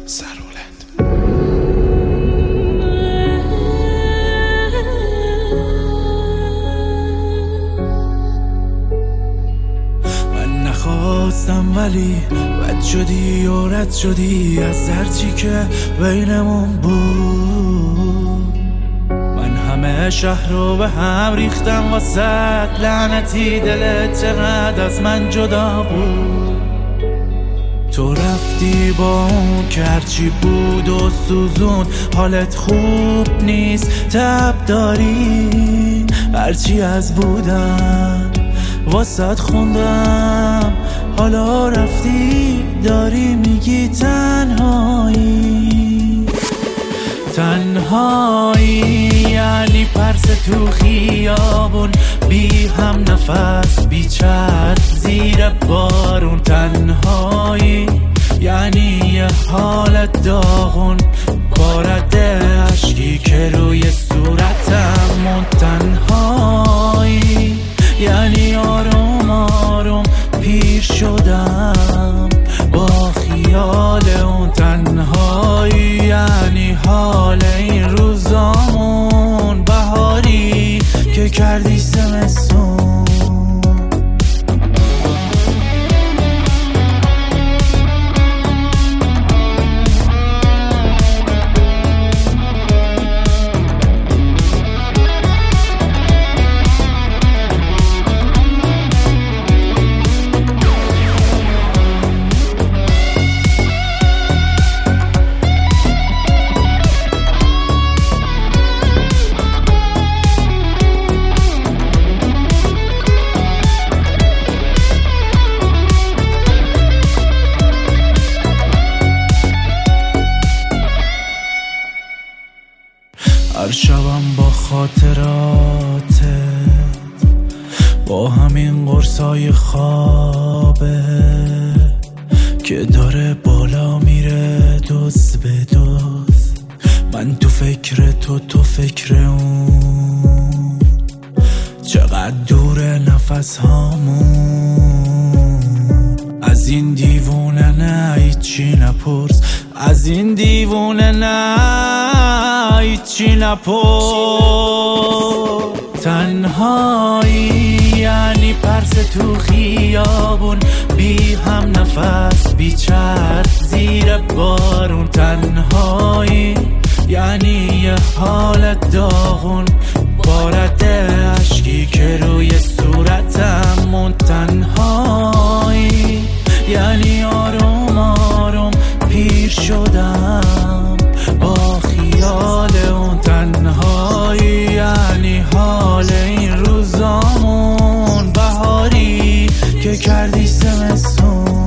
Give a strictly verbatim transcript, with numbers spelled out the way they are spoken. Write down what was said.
سرولند. من نخواستم ولی بد شدی و رد شدی از هرچی که بینمون بود. من همه شهر رو به هم ریختم واسه لعنتی دلت چقدر از من جدا بود. تو رفتی با اون که هرچی بود و سوزون، حالت خوب نیست تب داری، هرچی از بودم واسد خوندم، حالا رفتی داری میگی تنهایی. تنهایی یعنی پرس تو خیابون، بی هم نفس بی چرخ زیر بارون. تنهایی یعنی یه حالت داغون، بارد عشقی که روی صورتم موند. تنهایی یعنی آروم آروم پیر شدم با خیال اون. تنهایی یعنی حال این روزامون، بهاری که کردی زمستون. هر شبم با خاطراتت، با همین قرصای خوابه که داره بالا میره دوز به دوز. من تو فکر تو، تو فکر اون، چقدر دور نفس هامون. از این دیوونه نه هیچی نپرس، از این دیوونه نه هیچی نپرس. تنهایی یعنی پرس تو خیابون، بی هم نفس بی چرخ زیر بارون. تنهایی یعنی یه حالت داغون، بارد عشقی که روی صورتم موند. تنهایی یعنی آروم آروم پیر شدم با خیال اون. تنهایی یعنی حال این روزامون، بهاری که کردی زمستون.